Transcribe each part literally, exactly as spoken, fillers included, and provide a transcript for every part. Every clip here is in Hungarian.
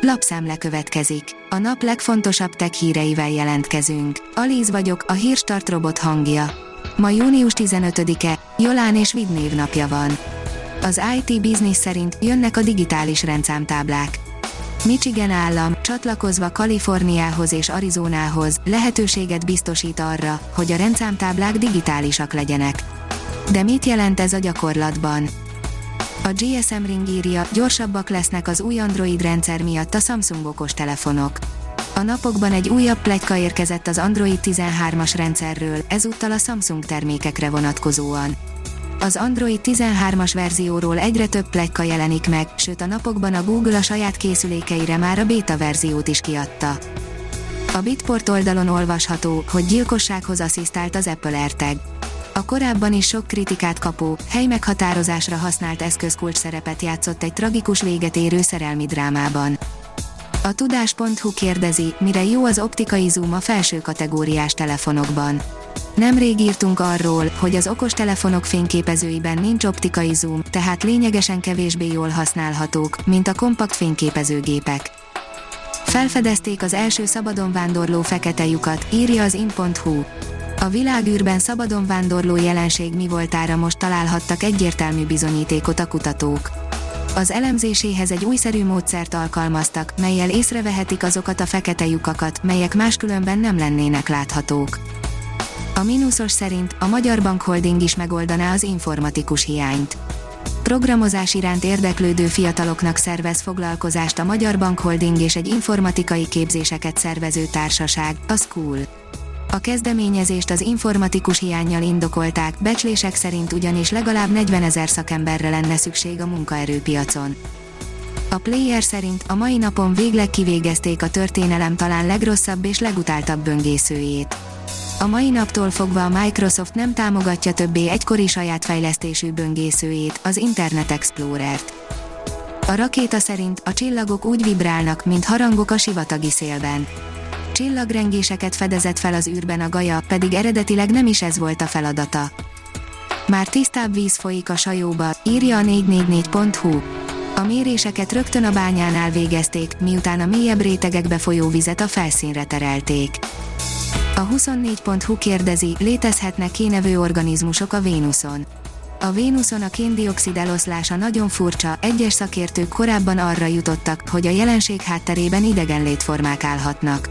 Lapszemle következik. A nap legfontosabb tech híreivel jelentkezünk. Alíz vagyok, a Hírstart robot hangja. Ma június tizenötödike, Jolán és Vid névnapja van. Az i té Business szerint jönnek a digitális rendszámtáblák. Michigan állam, csatlakozva Kaliforniához és Arizonához, lehetőséget biztosít arra, hogy a rendszámtáblák digitálisak legyenek. De mit jelent ez a gyakorlatban? A gé es em Ring írja, gyorsabbak lesznek az új Android rendszer miatt a Samsung okostelefonok. A napokban egy újabb pletyka érkezett az Android tizenhármas rendszerről, ezúttal a Samsung termékekre vonatkozóan. Az Android tizenhármas verzióról egyre több pletyka jelenik meg, sőt a napokban a Google a saját készülékeire már a beta verziót is kiadta. A Bitport oldalon olvasható, hogy gyilkossághoz asszisztált az Apple AirTag. A korábban is sok kritikát kapó, helymeghatározásra használt eszköz kulcsszerepet játszott egy tragikus véget érő szerelmi drámában. A tudás pont hu kérdezi, mire jó az optikai zoom a felső kategóriás telefonokban. Nemrég írtunk arról, hogy az okostelefonok fényképezőiben nincs optikai zoom, tehát lényegesen kevésbé jól használhatók, mint a kompakt fényképezőgépek. Felfedezték az első szabadon vándorló fekete lyukat, írja az in pont hu. A világűrben szabadon vándorló jelenség mi voltára most találhattak egyértelmű bizonyítékot a kutatók. Az elemzéséhez egy újszerű módszert alkalmaztak, mellyel észrevehetik azokat a fekete lyukakat, melyek máskülönben nem lennének láthatók. A mínuszos szerint a Magyar Bank Holding is megoldaná az informatikus hiányt. Programozás iránt érdeklődő fiataloknak szervez foglalkozást a Magyar Bank Holding és egy informatikai képzéseket szervező társaság, a School. A kezdeményezést az informatikus hiánnyal indokolták, becslések szerint ugyanis legalább negyvenezer szakemberre lenne szükség a munkaerőpiacon. A Player szerint a mai napon végleg kivégezték a történelem talán legrosszabb és legutáltabb böngészőjét. A mai naptól fogva a Microsoft nem támogatja többé egykori saját fejlesztésű böngészőjét, az Internet Explorer-t. A rakéta szerint a csillagok úgy vibrálnak, mint harangok a sivatagi szélben. Csillagrengéseket fedezett fel az űrben a Gaia, pedig eredetileg nem is ez volt a feladata. Már tisztább víz folyik a Sajóba, írja a négy négy négy pont hu. A méréseket rögtön a bányánál végezték, miután a mélyebb rétegekbe folyó vizet a felszínre terelték. A huszonnégy pont hu kérdezi, létezhetnek kénevő organizmusok a Vénuszon. A Vénuszon a kén-dioxid eloszlása nagyon furcsa, egyes szakértők korábban arra jutottak, hogy a jelenség hátterében idegen létformák állhatnak.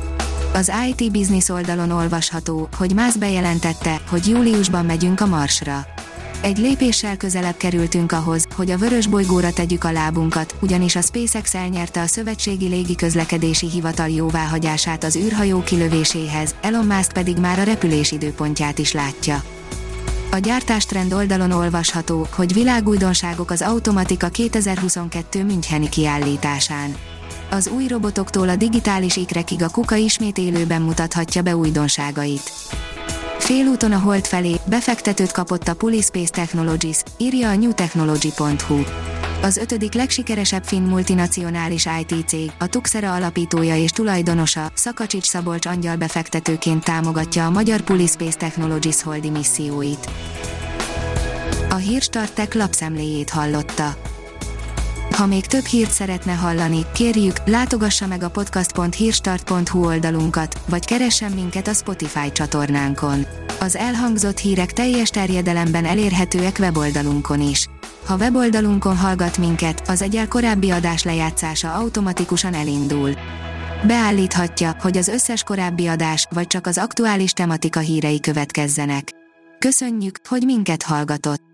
Az i té Business oldalon olvasható, hogy Musk bejelentette, hogy júliusban megyünk a Marsra. Egy lépéssel közelebb kerültünk ahhoz, hogy a vörös bolygóra tegyük a lábunkat, ugyanis a SpaceX elnyerte a Szövetségi Légiközlekedési Hivatal jóváhagyását az űrhajó kilövéséhez, Elon Musk pedig már a repülés időpontját is látja. A gyártástrend oldalon olvasható, hogy világújdonságok az Automatika kétezer-huszonkettő Müncheni kiállításán. Az új robotoktól a digitális ikrekig a Kuka ismét élőben mutathatja be újdonságait. Félúton a Hold felé befektetőt kapott a Pulispace Technologies, írja a new technology pont hu. Az ötödik legsikeresebb finn multinacionális i té cég, a Tuxera alapítója és tulajdonosa, Szakacsics Szabolcs angyal befektetőként támogatja a magyar Pulispace Technologies holdi misszióit. A Hírstart Tech lapszemléjét hallotta. Ha még több hírt szeretne hallani, kérjük, látogassa meg a podcast pont hírstart pont hu oldalunkat, vagy keressen minket a Spotify csatornánkon. Az elhangzott hírek teljes terjedelemben elérhetőek weboldalunkon is. Ha weboldalunkon hallgat minket, az egyel korábbi adás lejátszása automatikusan elindul. Beállíthatja, hogy az összes korábbi adás, vagy csak az aktuális tematika hírei következzenek. Köszönjük, hogy minket hallgatott!